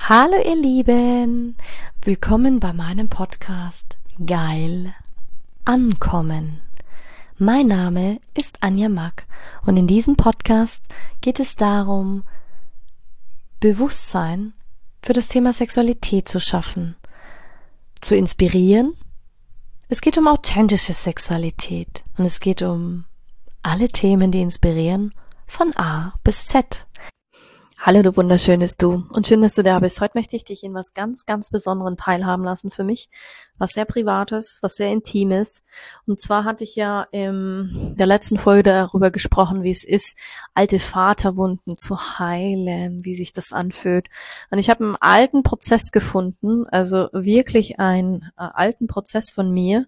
Hallo ihr Lieben, willkommen bei meinem Podcast Geil Ankommen. Mein Name ist Anja Mack und in diesem Podcast geht es darum, Bewusstsein für das Thema Sexualität zu schaffen, zu inspirieren. Es geht um authentische Sexualität und es geht um alle Themen, die inspirieren, von A bis Z. Hallo du wunderschönes Du und schön, dass du da bist. Heute möchte ich dich in was ganz, ganz Besonderem teilhaben lassen für mich. Was sehr Privates, was sehr Intimes. Und zwar hatte ich ja in der letzten Folge darüber gesprochen, wie es ist, alte Vaterwunden zu heilen, wie sich das anfühlt. Und ich habe einen alten Prozess gefunden, also wirklich einen alten Prozess von mir,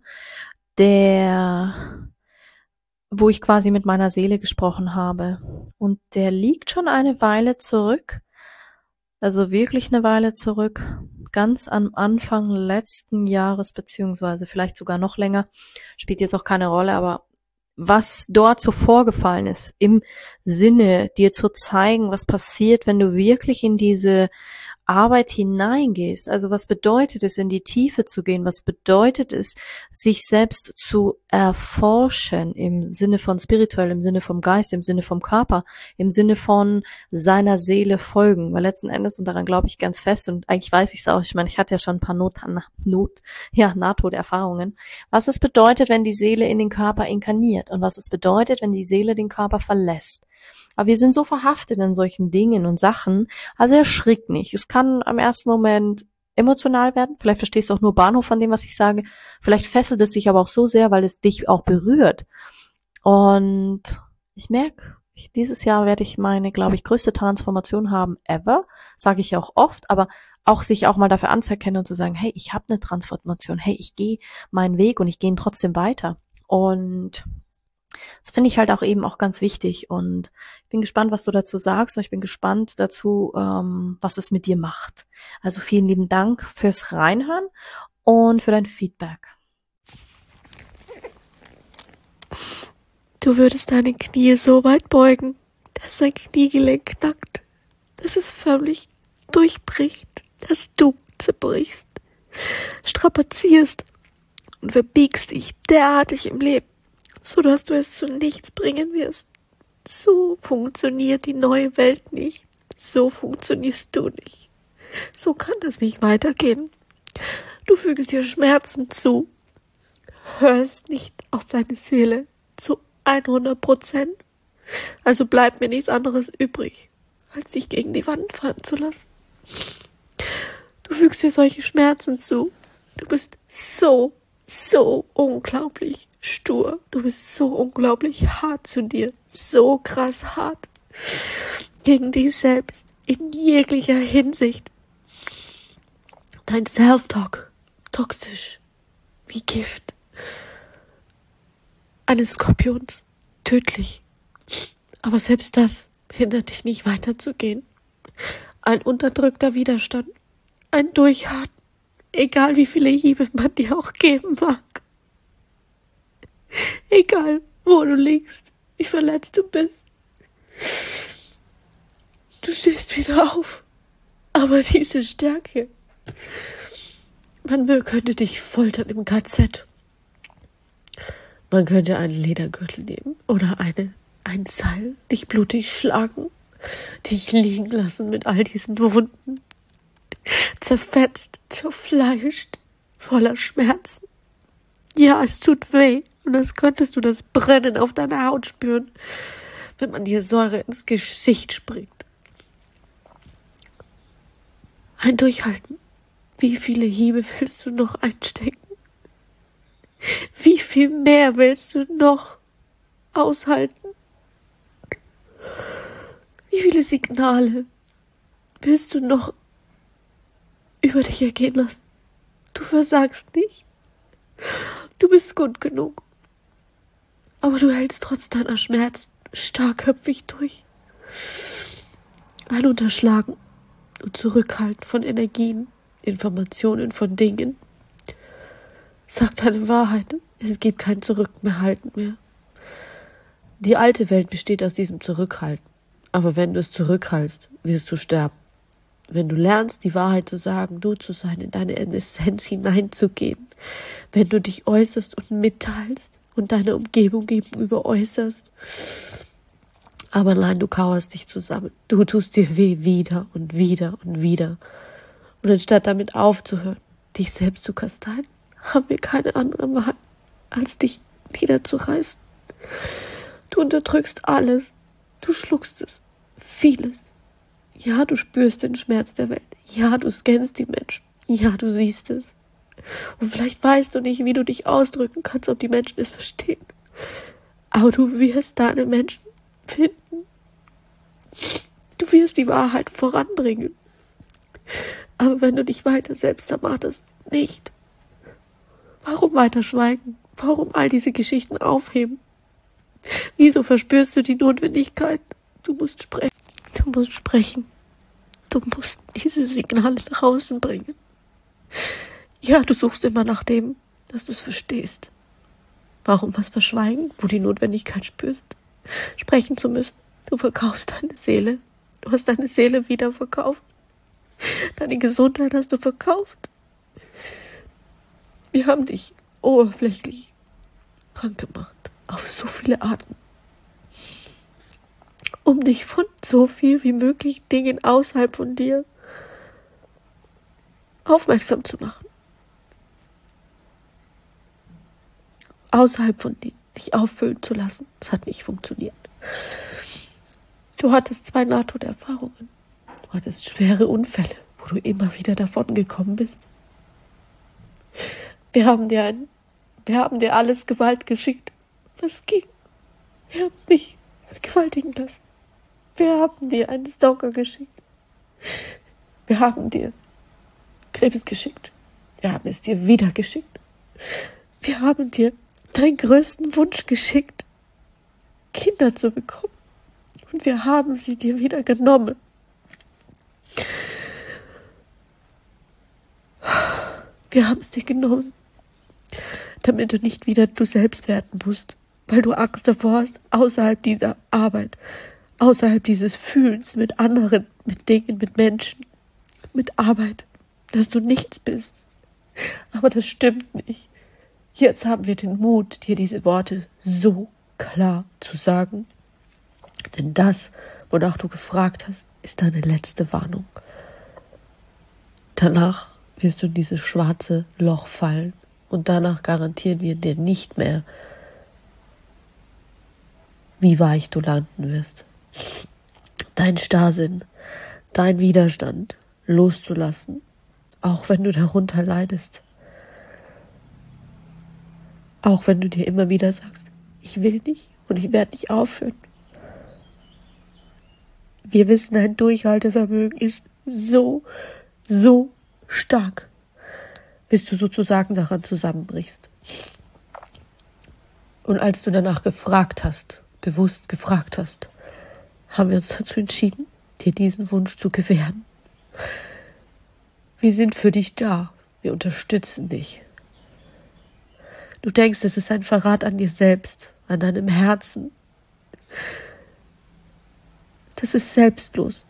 wo ich quasi mit meiner Seele gesprochen habe. Und der liegt schon eine Weile zurück, also wirklich eine Weile zurück, ganz am Anfang letzten Jahres, beziehungsweise vielleicht sogar noch länger, spielt jetzt auch keine Rolle, aber was dort so vorgefallen ist, im Sinne, dir zu zeigen, was passiert, wenn du wirklich in diese Arbeit hineingehst. Also was bedeutet es, in die Tiefe zu gehen? Was bedeutet es, sich selbst zu erforschen im Sinne von spirituell, im Sinne vom Geist, im Sinne vom Körper, im Sinne von seiner Seele folgen? Weil letzten Endes, und daran glaube ich ganz fest, und eigentlich weiß ich es auch, ich meine, ich hatte ja schon ein paar Nahtoderfahrungen, was es bedeutet, wenn die Seele in den Körper inkarniert und was es bedeutet, wenn die Seele den Körper verlässt. Aber wir sind so verhaftet in solchen Dingen und Sachen, also erschrick nicht. Es kann am ersten Moment emotional werden, vielleicht verstehst du auch nur Bahnhof von dem, was ich sage, vielleicht fesselt es dich aber auch so sehr, weil es dich auch berührt. Und ich merke, dieses Jahr werde ich meine, glaube ich, größte Transformation haben ever, sage ich ja auch oft, aber auch sich auch mal dafür anzuerkennen und zu sagen, hey, ich habe eine Transformation, hey, ich gehe meinen Weg und ich gehe ihn trotzdem weiter. Und das finde ich halt auch eben auch ganz wichtig und ich bin gespannt, was du dazu sagst, weil ich bin gespannt dazu, was es mit dir macht. Also vielen lieben Dank fürs Reinhören und für dein Feedback. Du würdest deine Knie so weit beugen, dass dein Kniegelenk knackt, dass es förmlich durchbricht, dass du zerbrichst, strapazierst und verbiegst dich derartig im Leben, so dass du es zu nichts bringen wirst. So funktioniert die neue Welt nicht. So funktionierst du nicht. So kann das nicht weitergehen. Du fügst dir Schmerzen zu, hörst nicht auf deine Seele zu 100%. Also bleibt mir nichts anderes übrig, als dich gegen die Wand fallen zu lassen. Du fügst dir solche Schmerzen zu. Du bist so unglaublich stur. Du bist so unglaublich hart zu dir. So krass hart. Gegen dich selbst. In jeglicher Hinsicht. Dein Self-Talk. Toxisch. Wie Gift. Eines Skorpions. Tödlich. Aber selbst das hindert dich nicht weiterzugehen. Ein unterdrückter Widerstand. Ein Durchharren. Egal wie viele Hiebe man dir auch geben mag. Egal wo du liegst, wie verletzt du bist. Du stehst wieder auf. Aber diese Stärke. Man könnte dich foltern im KZ. Man könnte einen Ledergürtel nehmen oder ein Seil, dich blutig schlagen, dich liegen lassen mit all diesen Wunden. Zerfetzt, zerfleischt, voller Schmerzen. Ja, es tut weh und als könntest du das Brennen auf deiner Haut spüren, wenn man dir Säure ins Gesicht springt. Ein Durchhalten. Wie viele Hiebe willst du noch einstecken? Wie viel mehr willst du noch aushalten? Wie viele Signale willst du noch über dich ergehen lassen? Du versagst nicht. Du bist gut genug. Aber du hältst trotz deiner Schmerzen starkköpfig durch. Ein Unterschlagen und Zurückhalten von Energien, Informationen von Dingen. Sag deine Wahrheit. Es gibt kein Zurückhalten mehr. Die alte Welt besteht aus diesem Zurückhalten. Aber wenn du es zurückhaltst, wirst du sterben. Wenn du lernst, die Wahrheit zu sagen, du zu sein, in deine Essenz hineinzugehen, wenn du dich äußerst und mitteilst und deiner Umgebung gegenüber äußerst, aber nein, du kauerst dich zusammen. Du tust dir weh wieder und wieder und wieder. Und anstatt damit aufzuhören, dich selbst zu kasteien, haben wir keine andere Wahl, als dich niederzureißen. Du unterdrückst alles. Du schluckst es. Vieles. Ja, du spürst den Schmerz der Welt. Ja, du scannst die Menschen. Ja, du siehst es. Und vielleicht weißt du nicht, wie du dich ausdrücken kannst, ob die Menschen es verstehen. Aber du wirst deine Menschen finden. Du wirst die Wahrheit voranbringen. Aber wenn du dich weiter selbst zermarterst, nicht. Warum weiter schweigen? Warum all diese Geschichten aufheben? Wieso verspürst du die Notwendigkeit? Du musst sprechen. Du musst sprechen. Du musst diese Signale nach außen bringen. Ja, du suchst immer nach dem, dass du es verstehst. Warum was verschweigen, wo die Notwendigkeit spürst, sprechen zu müssen? Du verkaufst deine Seele. Du hast deine Seele wieder verkauft. Deine Gesundheit hast du verkauft. Wir haben dich oberflächlich krank gemacht. Auf so viele Arten. Um dich von so viel wie möglich Dingen außerhalb von dir aufmerksam zu machen. Außerhalb von dir dich auffüllen zu lassen. Das hat nicht funktioniert. Du hattest 2 Nahtoderfahrungen. Du hattest schwere Unfälle, wo du immer wieder davon gekommen bist. Wir haben dir alles Gewalt geschickt, was ging. Wir haben dich vergewaltigen lassen. Wir haben dir einen Stalker geschickt. Wir haben dir Krebs geschickt. Wir haben es dir wieder geschickt. Wir haben dir deinen größten Wunsch geschickt, Kinder zu bekommen. Und wir haben sie dir wieder genommen. Wir haben es dir genommen, damit du nicht wieder du selbst werden musst, weil du Angst davor hast, außerhalb dieser Arbeit, außerhalb dieses Fühlens mit anderen, mit Dingen, mit Menschen, mit Arbeit, dass du nichts bist. Aber das stimmt nicht. Jetzt haben wir den Mut, dir diese Worte so klar zu sagen. Denn das, wonach du gefragt hast, ist deine letzte Warnung. Danach wirst du in dieses schwarze Loch fallen und danach garantieren wir dir nicht mehr, wie weich du landen wirst. Dein Starrsinn, dein Widerstand loszulassen, auch wenn du darunter leidest. Auch wenn du dir immer wieder sagst, ich will nicht und ich werde nicht aufhören. Wir wissen, dein Durchhaltevermögen ist so stark, bis du sozusagen daran zusammenbrichst. Und als du danach gefragt hast, bewusst gefragt hast, haben wir uns dazu entschieden, dir diesen Wunsch zu gewähren. Wir sind für dich da. Wir unterstützen dich. Du denkst, es ist ein Verrat an dir selbst, an deinem Herzen. Das ist selbstlos.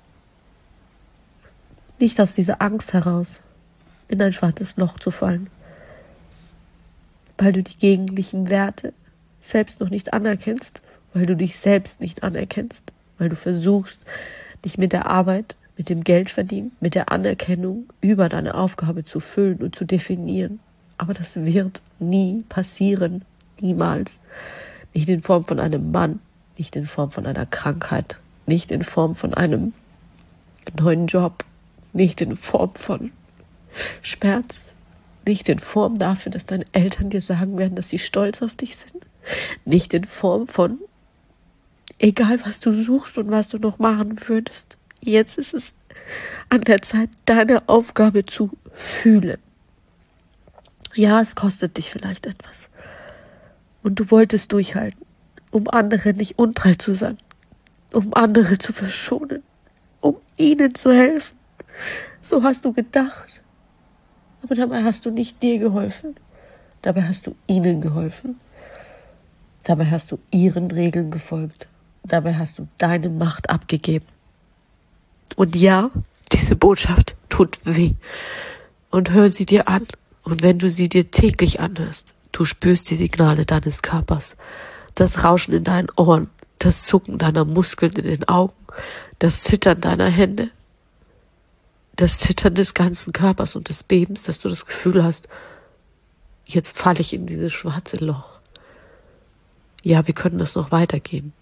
Nicht aus dieser Angst heraus, in ein schwarzes Loch zu fallen, weil du die gegenlichen Werte selbst noch nicht anerkennst, weil du dich selbst nicht anerkennst, weil du versuchst, dich mit der Arbeit, mit dem Geldverdienen, mit der Anerkennung über deine Aufgabe zu füllen und zu definieren. Aber das wird nie passieren, niemals. Nicht in Form von einem Mann, nicht in Form von einer Krankheit, nicht in Form von einem neuen Job, nicht in Form von Schmerz, nicht in Form dafür, dass deine Eltern dir sagen werden, dass sie stolz auf dich sind, nicht in Form von, egal was du suchst und was du noch machen würdest, jetzt ist es an der Zeit, deine Aufgabe zu fühlen. Ja, es kostet dich vielleicht etwas. Und du wolltest durchhalten, um anderen nicht untreu zu sein, um andere zu verschonen, um ihnen zu helfen. So hast du gedacht. Aber dabei hast du nicht dir geholfen. Dabei hast du ihnen geholfen. Dabei hast du ihren Regeln gefolgt. Dabei hast du deine Macht abgegeben. Und ja, Diese Botschaft tut weh. Und hör sie dir an. Und wenn du sie dir täglich anhörst, du spürst die Signale deines Körpers, das Rauschen in deinen Ohren, das Zucken deiner Muskeln in den Augen, das Zittern deiner Hände, das Zittern des ganzen Körpers und des Bebens, dass du das Gefühl hast, jetzt falle ich in dieses schwarze Loch. Ja, wir können das noch weitergehen.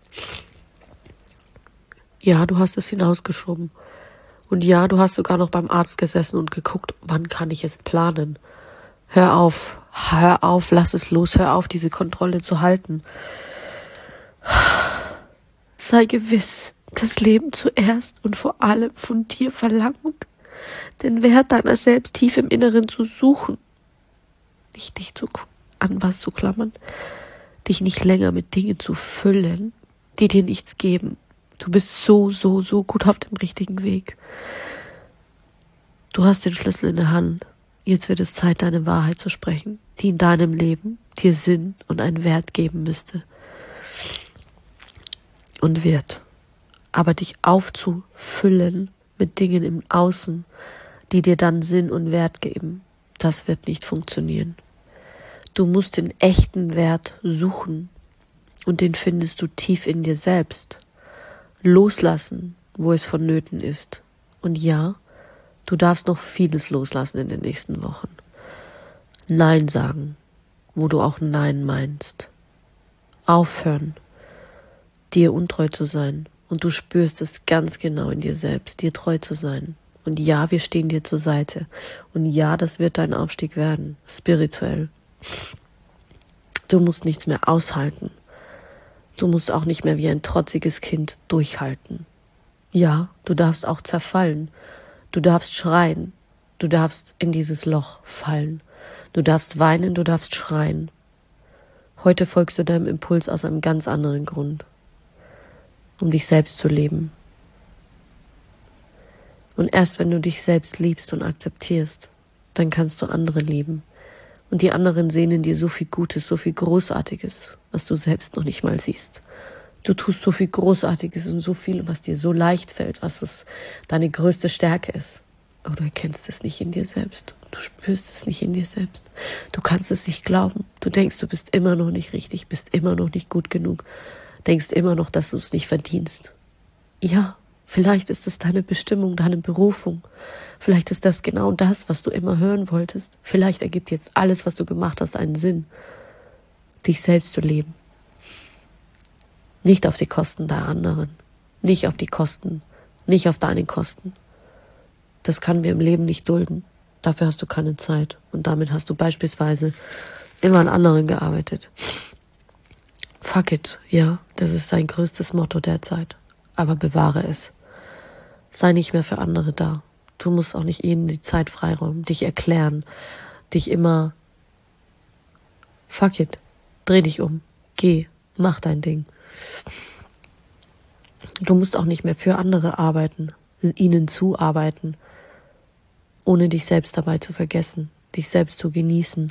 Ja, du hast es hinausgeschoben. Und ja, du hast sogar noch beim Arzt gesessen und geguckt, wann kann ich es planen. Hör auf, lass es los, hör auf, diese Kontrolle zu halten. Sei gewiss, das Leben zuerst und vor allem von dir verlangt, den Wert deiner selbst tief im Inneren zu suchen. Nicht dich an was zu klammern, dich nicht länger mit Dingen zu füllen, die dir nichts geben. Du bist so gut auf dem richtigen Weg. Du hast den Schlüssel in der Hand. Jetzt wird es Zeit, deine Wahrheit zu sprechen, die in deinem Leben dir Sinn und einen Wert geben müsste. Und wird. Aber dich aufzufüllen mit Dingen im Außen, die dir dann Sinn und Wert geben, das wird nicht funktionieren. Du musst den echten Wert suchen und den findest du tief in dir selbst. Loslassen, wo es vonnöten ist. Und ja, du darfst noch vieles loslassen in den nächsten Wochen. Nein sagen, wo du auch Nein meinst. Aufhören, dir untreu zu sein. Und du spürst es ganz genau in dir selbst, dir treu zu sein. Und ja, wir stehen dir zur Seite. Und ja, das wird dein Aufstieg werden, spirituell. Du musst nichts mehr aushalten. Du musst auch nicht mehr wie ein trotziges Kind durchhalten. Ja, du darfst auch zerfallen. Du darfst schreien. Du darfst in dieses Loch fallen. Du darfst weinen, du darfst schreien. Heute folgst du deinem Impuls aus einem ganz anderen Grund. Um dich selbst zu leben. Und erst wenn du dich selbst liebst und akzeptierst, dann kannst du andere lieben. Und die anderen sehen in dir so viel Gutes, so viel Großartiges, was du selbst noch nicht mal siehst. Du tust so viel Großartiges und so viel, was dir so leicht fällt, was es deine größte Stärke ist. Aber du erkennst es nicht in dir selbst. Du spürst es nicht in dir selbst. Du kannst es nicht glauben. Du denkst, du bist immer noch nicht richtig, bist immer noch nicht gut genug. Denkst immer noch, dass du es nicht verdienst. Ja, vielleicht ist es deine Bestimmung, deine Berufung. Vielleicht ist das genau das, was du immer hören wolltest. Vielleicht ergibt jetzt alles, was du gemacht hast, einen Sinn. Dich selbst zu leben. Nicht auf die Kosten der anderen. Nicht auf deine Kosten. Das können wir im Leben nicht dulden. Dafür hast du keine Zeit. Und damit hast du beispielsweise immer an anderen gearbeitet. Fuck it, ja, das ist dein größtes Motto derzeit. Aber bewahre es. Sei nicht mehr für andere da. Du musst auch nicht ihnen die Zeit freiräumen, dich erklären, dich immer... Fuck it, dreh dich um, geh, mach dein Ding. Du musst auch nicht mehr für andere arbeiten, ihnen zuarbeiten, ohne dich selbst dabei zu vergessen, dich selbst zu genießen.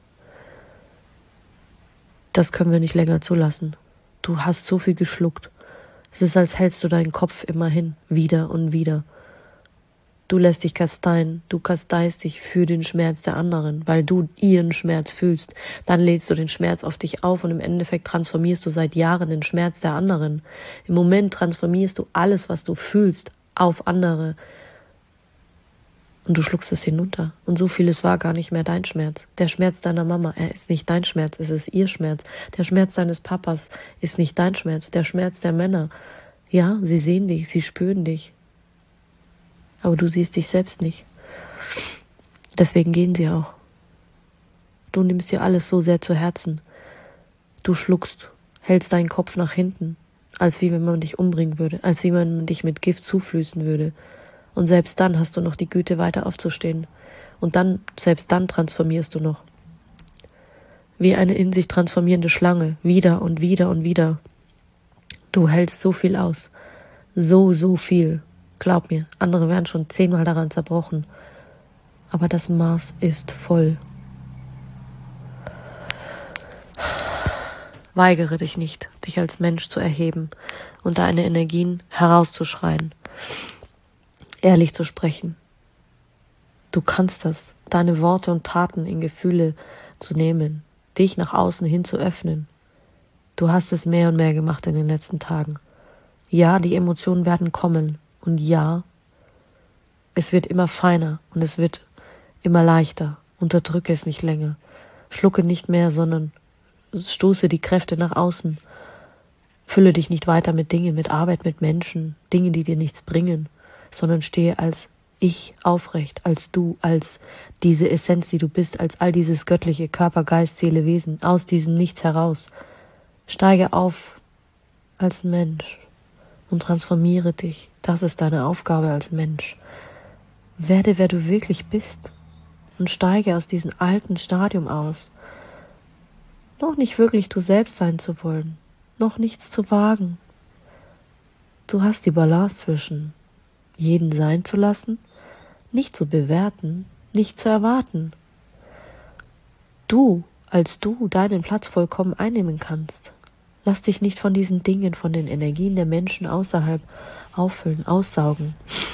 Das können wir nicht länger zulassen. Du hast so viel geschluckt. Es ist, als hältst du deinen Kopf immer hin, wieder und wieder. Du lässt dich kasteien, du kasteist dich für den Schmerz der anderen, weil du ihren Schmerz fühlst. Dann lädst du den Schmerz auf dich auf und im Endeffekt transformierst du seit Jahren den Schmerz der anderen. Im Moment transformierst du alles, was du fühlst, auf andere. Und du schluckst es hinunter. Und so vieles war gar nicht mehr dein Schmerz. Der Schmerz deiner Mama, er ist nicht dein Schmerz, es ist ihr Schmerz. Der Schmerz deines Papas ist nicht dein Schmerz. Der Schmerz der Männer, ja, sie sehen dich, sie spüren dich. Aber du siehst dich selbst nicht. Deswegen gehen sie auch. Du nimmst dir alles so sehr zu Herzen. Du schluckst, hältst deinen Kopf nach hinten, als wie wenn man dich umbringen würde, als wie man dich mit Gift zuflößen würde. Und selbst dann hast du noch die Güte, weiter aufzustehen. Und dann, selbst dann transformierst du noch. Wie eine in sich transformierende Schlange, wieder und wieder und wieder. Du hältst so viel aus. So viel. Glaub mir, andere wären schon 10-mal daran zerbrochen. Aber das Maß ist voll. Weigere dich nicht, dich als Mensch zu erheben und deine Energien herauszuschreien. ehrlich zu sprechen. Du kannst das, deine Worte und Taten in Gefühle zu nehmen, dich nach außen hin zu öffnen. Du hast es mehr und mehr gemacht in den letzten Tagen. Ja, die Emotionen werden kommen. Und ja, es wird immer feiner und es wird immer leichter. Unterdrücke es nicht länger. Schlucke nicht mehr, sondern stoße die Kräfte nach außen. Fülle dich nicht weiter mit Dingen, mit Arbeit, mit Menschen, Dinge, die dir nichts bringen, sondern stehe als Ich aufrecht, als du, als diese Essenz, die du bist, als all dieses göttliche Körper, Geist, Seele, Wesen, aus diesem Nichts heraus. Steige auf als Mensch und transformiere dich. Das ist deine Aufgabe als Mensch. Werde, wer du wirklich bist und steige aus diesem alten Stadium aus. Noch nicht wirklich du selbst sein zu wollen, noch nichts zu wagen. Du hast die Balance zwischen jeden sein zu lassen, nicht zu bewerten, nicht zu erwarten. Du, als du deinen Platz vollkommen einnehmen kannst. Lass dich nicht von diesen Dingen, von den Energien der Menschen außerhalb auffüllen, aussaugen.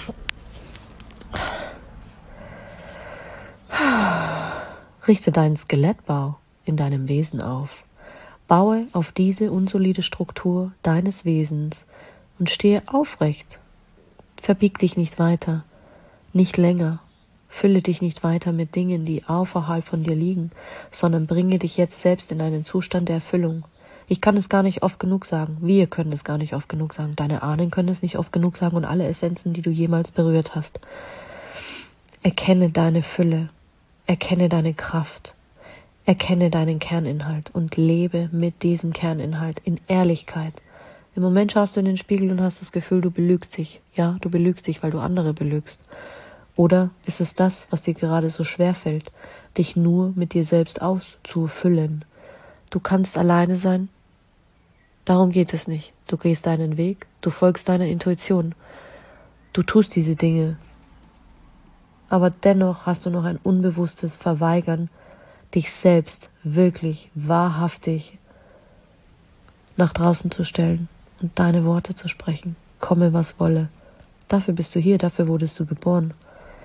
Richte deinen Skelettbau in deinem Wesen auf. Baue auf diese unsolide Struktur deines Wesens und stehe aufrecht. Verbieg dich nicht weiter, nicht länger. Fülle dich nicht weiter mit Dingen, die außerhalb von dir liegen, sondern bringe dich jetzt selbst in einen Zustand der Erfüllung. Ich kann es gar nicht oft genug sagen. Wir können es gar nicht oft genug sagen. Deine Ahnen können es nicht oft genug sagen und alle Essenzen, die du jemals berührt hast. Erkenne deine Fülle. Erkenne deine Kraft. Erkenne deinen Kerninhalt und lebe mit diesem Kerninhalt in Ehrlichkeit. Im Moment schaust du in den Spiegel und hast das Gefühl, du belügst dich. Ja, du belügst dich, weil du andere belügst. Oder ist es das, was dir gerade so schwer fällt, dich nur mit dir selbst auszufüllen? Du kannst alleine sein. Darum geht es nicht. Du gehst deinen Weg, du folgst deiner Intuition. Du tust diese Dinge. Aber dennoch hast du noch ein unbewusstes Verweigern, dich selbst wirklich, wahrhaftig nach draußen zu stellen und deine Worte zu sprechen. Komme, was wolle. Dafür bist du hier, dafür wurdest du geboren.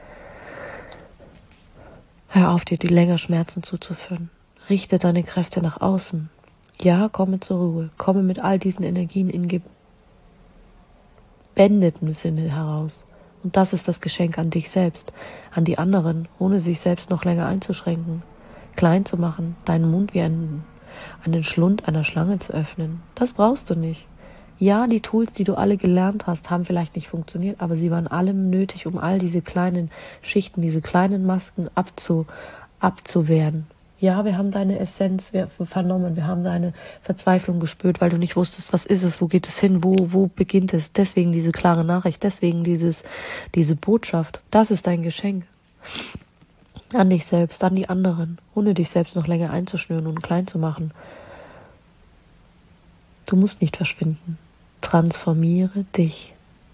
Hör auf, dir die länger Schmerzen zuzuführen. Richte deine Kräfte nach außen. Ja, komme zur Ruhe. Komme mit all diesen Energien in gebändetem Sinne heraus. Und das ist das Geschenk an dich selbst, an die anderen, ohne sich selbst noch länger einzuschränken, klein zu machen, deinen Mund wie einen Schlund einer Schlange zu öffnen. Das brauchst du nicht. Ja, die Tools, die du alle gelernt hast, haben vielleicht nicht funktioniert, aber sie waren allem nötig, um all diese kleinen Schichten, diese kleinen Masken abzuwehren. Ja, wir haben deine Essenz vernommen, wir haben deine Verzweiflung gespürt, weil du nicht wusstest, was ist es, wo geht es hin, wo beginnt es. Deswegen diese klare Nachricht, deswegen diese Botschaft. Das ist dein Geschenk. An dich selbst, an die anderen, ohne dich selbst noch länger einzuschnüren und klein zu machen. Du musst nicht verschwinden. Transformiere dich.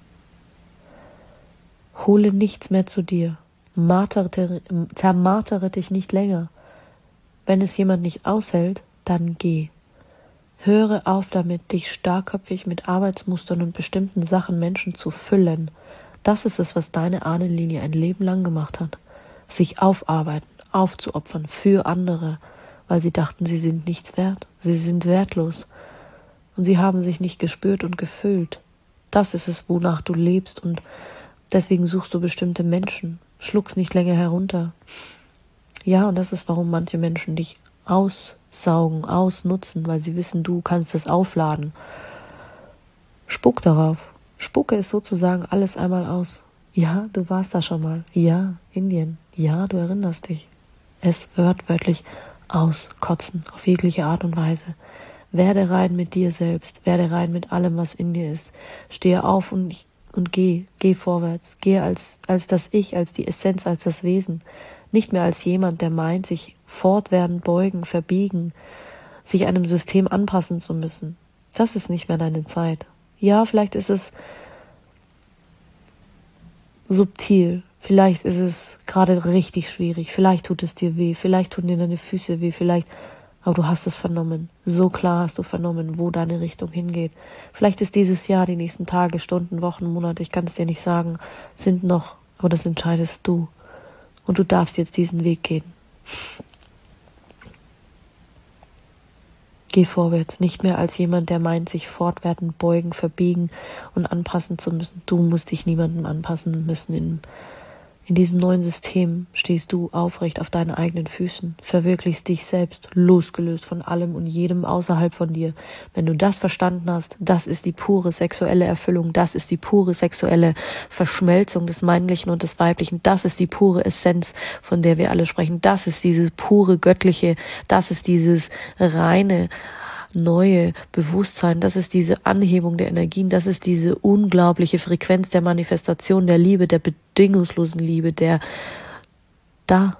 Hole nichts mehr zu dir. Zermartere dich nicht länger. Wenn es jemand nicht aushält, dann geh. Höre auf damit, dich starkköpfig mit Arbeitsmustern und bestimmten Sachen Menschen zu füllen. Das ist es, was deine Ahnenlinie ein Leben lang gemacht hat. Sich aufarbeiten, aufzuopfern für andere, weil sie dachten, sie sind nichts wert. Sie sind wertlos. Und sie haben sich nicht gespürt und gefühlt. Das ist es, wonach du lebst und deswegen suchst du bestimmte Menschen. Schluck's nicht länger herunter. Ja, und das ist, warum manche Menschen dich aussaugen, ausnutzen, weil sie wissen, du kannst es aufladen. Spuck darauf. Spucke es sozusagen alles einmal aus. Ja, du warst da schon mal. Ja, Indien. Ja, du erinnerst dich. Es wörtlich auskotzen, auf jegliche Art und Weise. Werde rein mit dir selbst, werde rein mit allem, was in dir ist. Stehe auf und geh vorwärts. Geh als das Ich, als die Essenz, als das Wesen. Nicht mehr als jemand, der meint, sich fortwährend beugen, verbiegen, sich einem System anpassen zu müssen. Das ist nicht mehr deine Zeit. Ja, vielleicht ist es subtil, vielleicht ist es gerade richtig schwierig, vielleicht tut es dir weh, vielleicht tun dir deine Füße weh, vielleicht, Aber du hast es vernommen. So klar hast du vernommen, wo deine Richtung hingeht. Vielleicht ist dieses Jahr, die nächsten Tage, Stunden, Wochen, Monate, ich kann es dir nicht sagen, sind noch, aber das entscheidest du. Und du darfst jetzt diesen Weg gehen. Geh vorwärts, nicht mehr als jemand, der meint, sich fortwährend beugen, verbiegen und anpassen zu müssen. Du musst dich niemandem anpassen müssen. In diesem neuen System stehst du aufrecht auf deinen eigenen Füßen, verwirklichst dich selbst, losgelöst von allem und jedem außerhalb von dir. Wenn du das verstanden hast, das ist die pure sexuelle Erfüllung, das ist die pure sexuelle Verschmelzung des Männlichen und des Weiblichen, das ist die pure Essenz, von der wir alle sprechen, das ist dieses pure Göttliche, das ist dieses reine, neue Bewusstsein, das ist diese Anhebung der Energien, das ist diese unglaubliche Frequenz der Manifestation, der Liebe, der bedingungslosen Liebe, da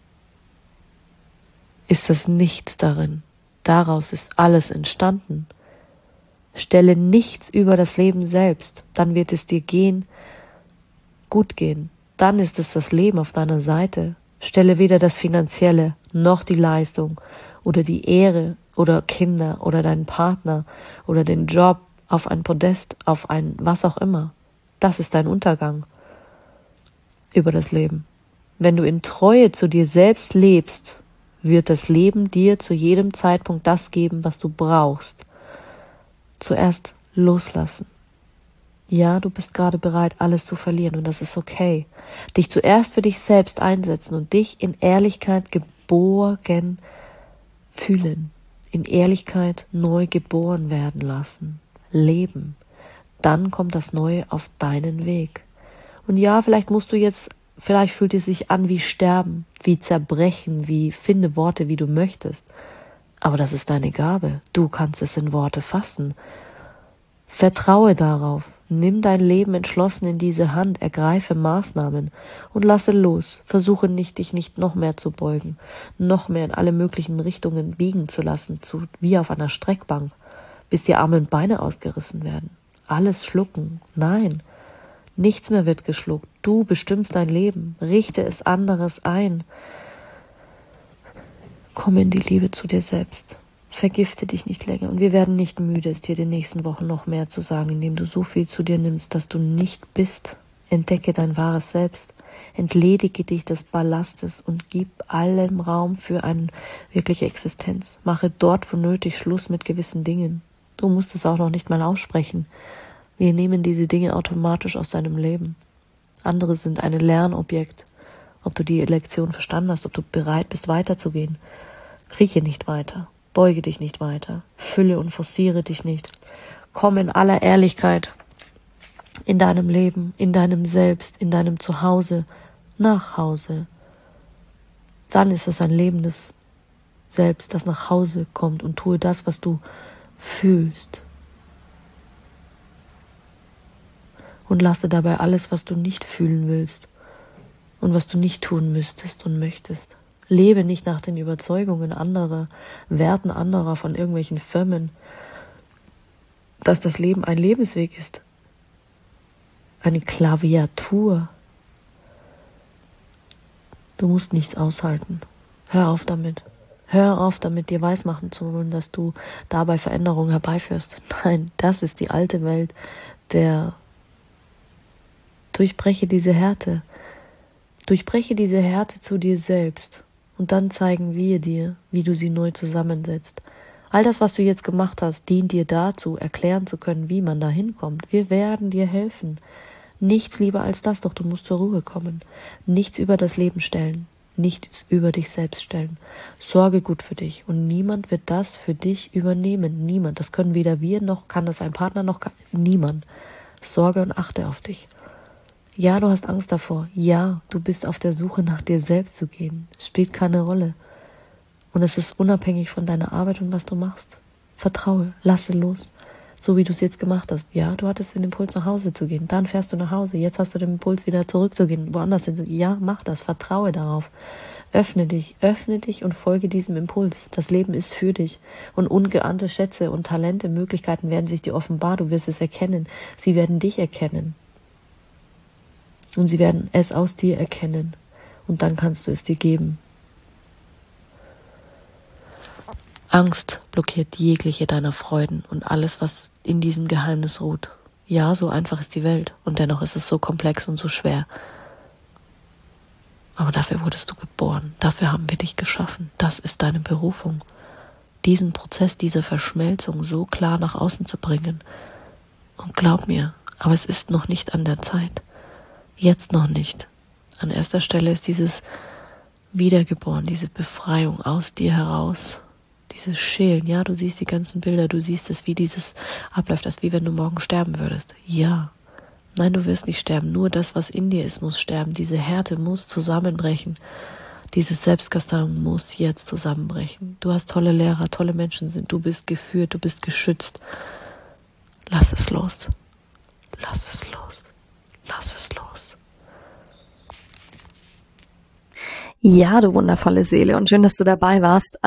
ist das Nichts darin. Daraus ist alles entstanden. Stelle nichts über das Leben selbst, dann wird es dir gut gehen. Dann ist es das Leben auf deiner Seite. Stelle weder das Finanzielle, noch die Leistung oder die Ehre oder Kinder oder deinen Partner oder den Job auf ein Podest, auf ein was auch immer. Das ist dein Untergang über das Leben. Wenn du in Treue zu dir selbst lebst, wird das Leben dir zu jedem Zeitpunkt das geben, was du brauchst. Zuerst loslassen. Ja, du bist gerade bereit, alles zu verlieren und das ist okay. Dich zuerst für dich selbst einsetzen und dich in Ehrlichkeit geborgen fühlen. In Ehrlichkeit neu geboren werden lassen. Leben. Dann kommt das Neue auf deinen Weg. Und ja, vielleicht fühlt es sich an wie Sterben, wie Zerbrechen, wie finde Worte, wie du möchtest. Aber das ist deine Gabe. Du kannst es in Worte fassen. Vertraue darauf. Nimm dein Leben entschlossen in diese Hand, ergreife Maßnahmen und lasse los. Versuche dich nicht noch mehr zu beugen, noch mehr in alle möglichen Richtungen biegen zu lassen, wie auf einer Streckbank, bis die Arme und Beine ausgerissen werden. Alles schlucken. Nein, nichts mehr wird geschluckt. Du bestimmst dein Leben. Richte es anderes ein. Komm in die Liebe zu dir selbst. Vergifte dich nicht länger. Und wir werden nicht müde, es dir in den nächsten Wochen noch mehr zu sagen, indem du so viel zu dir nimmst, dass du nicht bist. Entdecke dein wahres Selbst. Entledige dich des Ballastes und gib allem Raum für eine wirkliche Existenz. Mache dort, wo nötig, Schluss mit gewissen Dingen. Du musst es auch noch nicht mal aussprechen. Wir nehmen diese Dinge automatisch aus deinem Leben. Andere sind ein Lernobjekt. Ob du die Lektion verstanden hast, ob du bereit bist, weiterzugehen. Krieche nicht weiter. Beuge dich nicht weiter, fülle und forciere dich nicht. Komm in aller Ehrlichkeit in deinem Leben, in deinem Selbst, in deinem Zuhause, nach Hause. Dann ist es ein lebendes Selbst, das nach Hause kommt und tue das, was du fühlst. Und lasse dabei alles, was du nicht fühlen willst und was du nicht tun müsstest und möchtest. Lebe nicht nach den Überzeugungen anderer, Werten anderer von irgendwelchen Firmen, dass das Leben ein Lebensweg ist, eine Klaviatur. Du musst nichts aushalten. Hör auf damit. Hör auf damit, dir weismachen zu wollen, dass du dabei Veränderungen herbeiführst. Nein, das ist die alte Welt, durchbreche diese Härte. Durchbreche diese Härte zu dir selbst. Und dann zeigen wir dir, wie du sie neu zusammensetzt. All das, was du jetzt gemacht hast, dient dir dazu, erklären zu können, wie man da hinkommt. Wir werden dir helfen. Nichts lieber als das, doch du musst zur Ruhe kommen. Nichts über das Leben stellen. Nichts über dich selbst stellen. Sorge gut für dich. Und niemand wird das für dich übernehmen. Niemand. Das können weder wir, noch kann das ein Partner, noch kann niemand. Sorge und achte auf dich. Ja, du hast Angst davor. Ja, du bist auf der Suche nach dir selbst zu gehen. Spielt keine Rolle. Und es ist unabhängig von deiner Arbeit und was du machst. Vertraue, lasse los. So wie du es jetzt gemacht hast. Ja, du hattest den Impuls, nach Hause zu gehen. Dann fährst du nach Hause. Jetzt hast du den Impuls, wieder zurückzugehen. Woanders hin. Ja, mach das. Vertraue darauf. Öffne dich und folge diesem Impuls. Das Leben ist für dich. Und ungeahnte Schätze und Talente, Möglichkeiten werden sich dir offenbar. Du wirst es erkennen. Sie werden dich erkennen. Und sie werden es aus dir erkennen. Und dann kannst du es dir geben. Angst blockiert jegliche deiner Freuden und alles, was in diesem Geheimnis ruht. Ja, so einfach ist die Welt und dennoch ist es so komplex und so schwer. Aber dafür wurdest du geboren, dafür haben wir dich geschaffen. Das ist deine Berufung. Diesen Prozess, diese Verschmelzung so klar nach außen zu bringen. Und glaub mir, aber es ist noch nicht an der Zeit. Jetzt noch nicht. An erster Stelle ist dieses Wiedergeboren, diese Befreiung aus dir heraus. Dieses Schälen, ja, du siehst die ganzen Bilder, du siehst es, wie dieses abläuft, als wie wenn du morgen sterben würdest. Ja. Nein, du wirst nicht sterben. Nur das, was in dir ist, muss sterben. Diese Härte muss zusammenbrechen. Diese Selbstkasteiung muss jetzt zusammenbrechen. Du hast tolle Lehrer, tolle Menschen sind. Du bist geführt, du bist geschützt. Lass es los. Lass es los. Lass es los. Ja, du wundervolle Seele. Und schön, dass du dabei warst.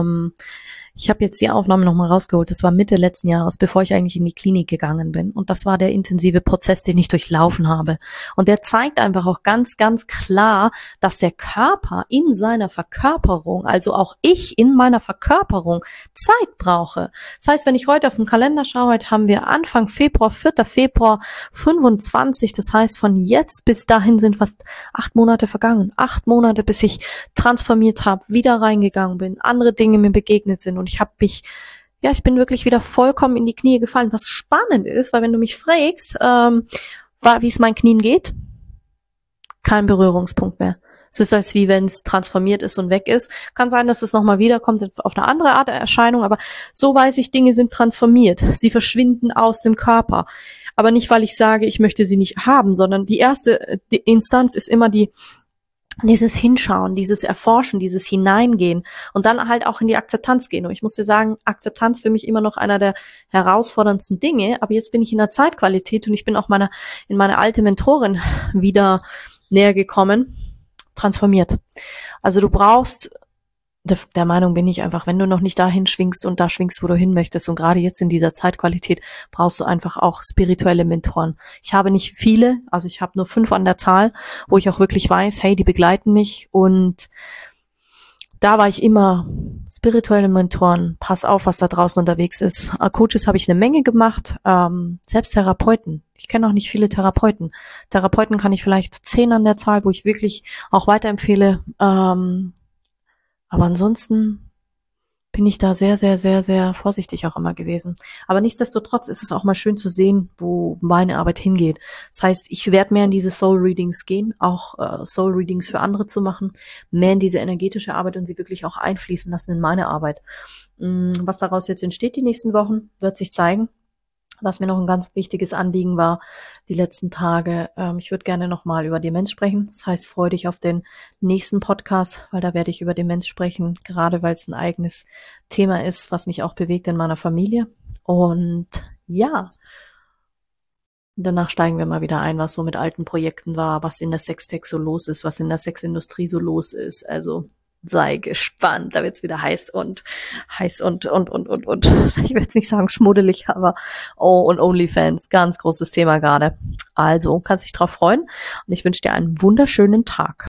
Ich habe jetzt die Aufnahme nochmal rausgeholt. Das war Mitte letzten Jahres, bevor ich eigentlich in die Klinik gegangen bin. Und das war der intensive Prozess, den ich durchlaufen habe. Und der zeigt einfach auch ganz, ganz klar, dass der Körper in seiner Verkörperung, also auch ich in meiner Verkörperung, Zeit brauche. Das heißt, wenn ich heute auf den Kalender schaue, heute haben wir Anfang Februar, 4. Februar 25. Das heißt, von jetzt bis dahin sind fast 8 Monate vergangen. 8 Monate, bis ich transformiert habe, wieder reingegangen bin, andere Dinge mir begegnet sind. Und ich bin wirklich wieder vollkommen in die Knie gefallen, was spannend ist, weil wenn du mich fragst, wie es meinen Knien geht, kein Berührungspunkt mehr. Es ist, als wie wenn es transformiert ist und weg ist. Kann sein, dass es nochmal wiederkommt auf eine andere Art der Erscheinung, aber so weiß ich, Dinge sind transformiert. Sie verschwinden aus dem Körper. Aber nicht, weil ich sage, ich möchte sie nicht haben, sondern die erste Instanz ist immer dieses Hinschauen, dieses Erforschen, dieses Hineingehen und dann halt auch in die Akzeptanz gehen. Und ich muss dir sagen, Akzeptanz für mich immer noch einer der herausforderndsten Dinge, aber jetzt bin ich in der Zeitqualität und ich bin auch in meine alte Mentorin wieder näher gekommen, transformiert. Also du brauchst, der Meinung bin ich einfach, wenn du noch nicht dahin schwingst und da schwingst, wo du hin möchtest und gerade jetzt in dieser Zeitqualität, brauchst du einfach auch spirituelle Mentoren. Ich habe nicht viele, also ich habe nur 5 an der Zahl, wo ich auch wirklich weiß, hey, die begleiten mich und da war ich immer spirituelle Mentoren, pass auf, was da draußen unterwegs ist. Coaches habe ich eine Menge gemacht, selbst Therapeuten. Ich kenne auch nicht viele Therapeuten. Therapeuten kann ich vielleicht 10 an der Zahl, wo ich wirklich auch weiterempfehle, aber ansonsten bin ich da sehr, sehr, sehr, sehr vorsichtig auch immer gewesen. Aber nichtsdestotrotz ist es auch mal schön zu sehen, wo meine Arbeit hingeht. Das heißt, ich werde mehr in diese Soul-Readings gehen, auch Soul-Readings für andere zu machen, mehr in diese energetische Arbeit und sie wirklich auch einfließen lassen in meine Arbeit. Was daraus jetzt entsteht die nächsten Wochen, wird sich zeigen. Was mir noch ein ganz wichtiges Anliegen war, die letzten Tage, ich würde gerne nochmal über Demenz sprechen. Das heißt, freue dich auf den nächsten Podcast, weil da werde ich über Demenz sprechen, gerade weil es ein eigenes Thema ist, was mich auch bewegt in meiner Familie. Und ja, danach steigen wir mal wieder ein, was so mit alten Projekten war, was in der Sextech so los ist, was in der Sexindustrie so los ist. Also sei gespannt, da wird's wieder heiß und. Ich will jetzt nicht sagen schmuddelig, aber und OnlyFans, ganz großes Thema gerade. Also, kannst dich drauf freuen und ich wünsche dir einen wunderschönen Tag.